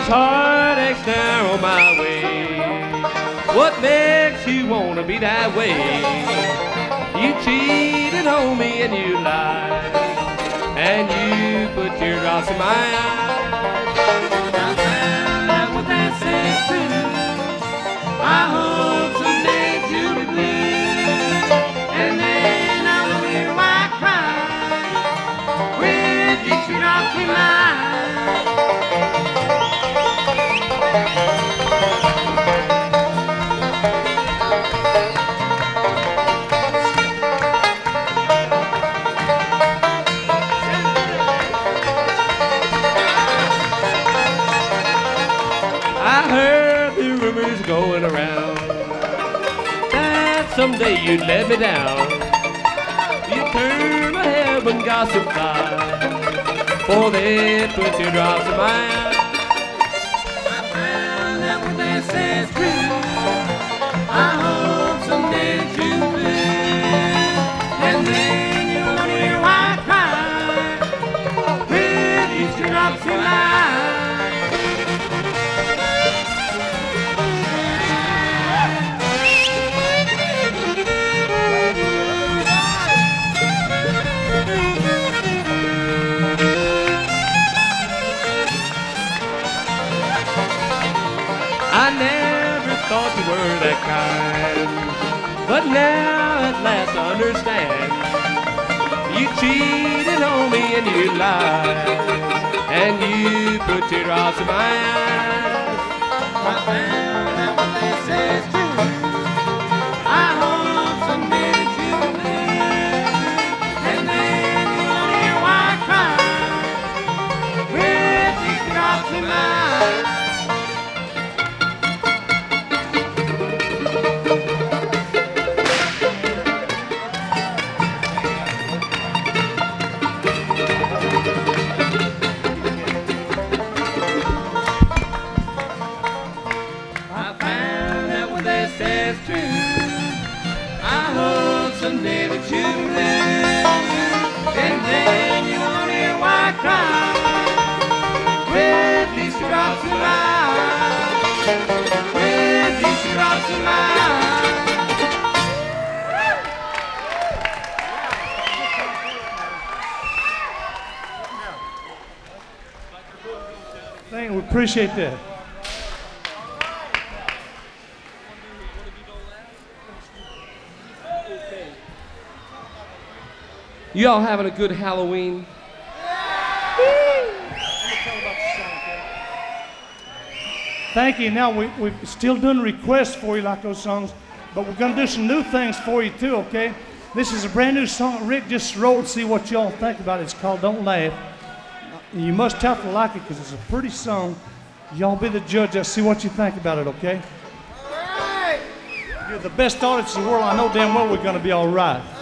There's heartaches now on my way. What makes you wanna be that way? You cheated on me and you lied, and you put teardrops in my eyes. I found out what they say is true. I hope someday you'll be blue, and then I'll hear my cry with these teardrops in my eyes. Going around that someday you'd let me down. You turn my head and gossip fly, for they put teardrops in my eyes. I found out what they say is true. I hope someday that you will, and then you won't hear why I cry with these teardrops in my eyes. I never thought you were that kind, but now at last I understand. You cheated on me and you lied, and you put teardrops in my eyes. I found out what they say is true. I hope someday that you will live, and then you won't hear why I cry with these teardrops in my eyes. Someday that you live, and then you won't hear why I cry with these teardrops in my eyes, with these teardrops in my eyes. Thank you. We appreciate that. You all having a good Halloween? Thank you. Now, we're still doing requests for you like those songs, but we're going to do some new things for you too, okay? This is a brand new song Rick just wrote. See what y'all think about it. It's called Don't Laugh. You must have to like it because it's a pretty song. Y'all be the judge. Let's see what you think about it, okay? You're the best audience in the world. I know damn well we're going to be all right.